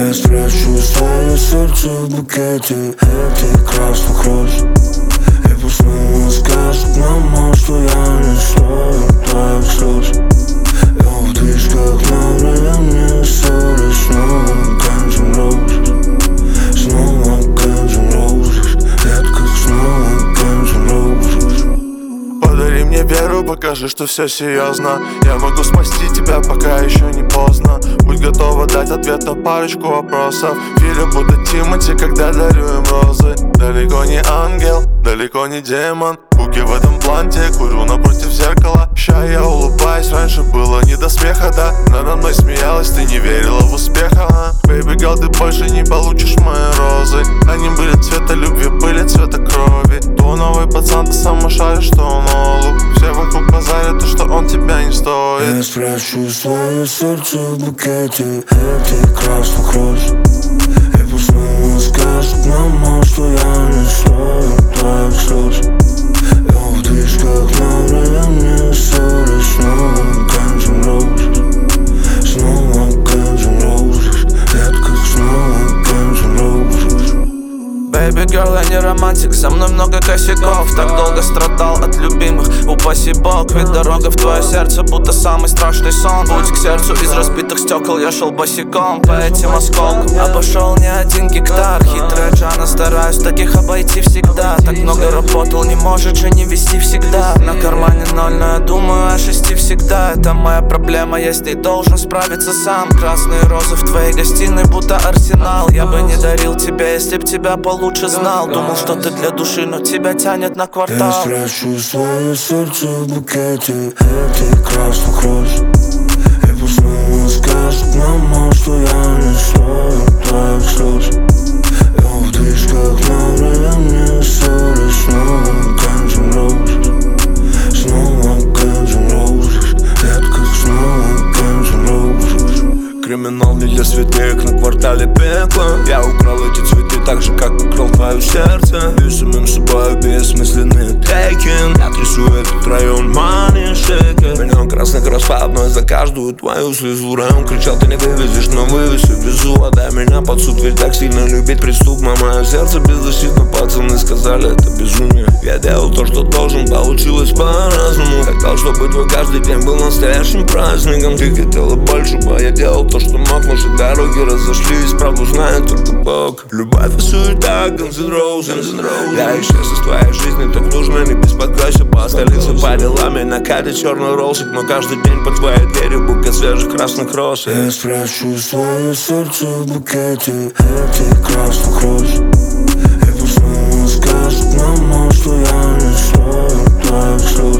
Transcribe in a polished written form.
Я спрячу свое сердце в букете этих красных роз. И пусть снова скажет мама, что я не стою твоих слез. Я в движках на время ссоры. Снова Guns N' Roses. Снова Guns N' Roses. Детка, снова Guns N' Roses. Подари мне веру, покажи, что все серьезно. Я могу спасти тебя, пока еще не поздно. Будь готова дать ответ на парочку вопросов. Филя будто Тимати, когда дарю им розы. Далеко не ангел, далеко не демон. Буки в этом планте, курю напротив зеркала. Ща я улыбаюсь, раньше было не до смеха, да. Надо мной смеялась, ты не верила в успех, ага. Baby girl, ты больше не получишь мои розы. Они были цвета любви, были цвета крови. То новый пацан, ты сама шаришь, что он олух. Все вокруг базарят, то, что он тебя не стоит. Я спрячу свое сердце в букете этих красных роз. И пусть снова скажет мама, что я не стою твоих слез. Я в движках на время ссоры. Снова Guns N' Roses. Снова Guns N' Roses. Детка, снова Guns N' Roses. Baby girl, я не романтик, со мной много косяков. Так долго страдал от любимых, упаси бог. Ведь дорога в твое сердце будто самый страшный сон. Путь к сердцу из разбитых стекол, я шел босиком по этим осколкам. Обошел не один гектар, хитрая Джана, стараюсь таких обойти всегда. Так много работал, не может же не вести всегда. На кармане ноль, но я думаю о 6 всегда. Это моя проблема, я с ней должен справиться сам. Красные розы в твоей гостиной будто арсенал. Я бы не дарил тебе, если б тебя получше знал. Думал, что ты для души, но тебя тянет на квартал. Я спрячу свое сердце в букете этих красных роз. И пусть снова скажет мама, что я не стою твоих слез. Я в движках на время ссоры. Снова Guns N' Roses. Снова Guns N' Roses. Детка, снова Guns N' Roses. Криминал не для святых, на квартале пекло. Я украл эти цветы так же, как украл твое сердце. И самим собой бессмысленный трекинг. Я трясу этот район money shaker. Миллион красных роз по одной за каждую твою слезу. Район кричал, ты не вывезешь, но вывез и везу. Отдай меня под суд, ведь так сильно любить преступ. Мое сердце беззащитно, пацаны сказали, это безумие. Я делал то, что должен, получилось по-разному. Хотел, чтобы твой каждый день был настоящим праздником. Ты хотела большего, я делал то, что мог. Наши дороги разошлись, правду знает только Бог. Любовь и суета, Guns N' Roses. Я исчез из твоей жизни, так нужно, не беспокойся. По столице по делам, на карте черный роллсик. Но каждый день по твоей двери букет свежих красных роз. Я спрячу свое сердце в букете этих красных роз. И пусть снова скажет мама, что я не стою твоих слез.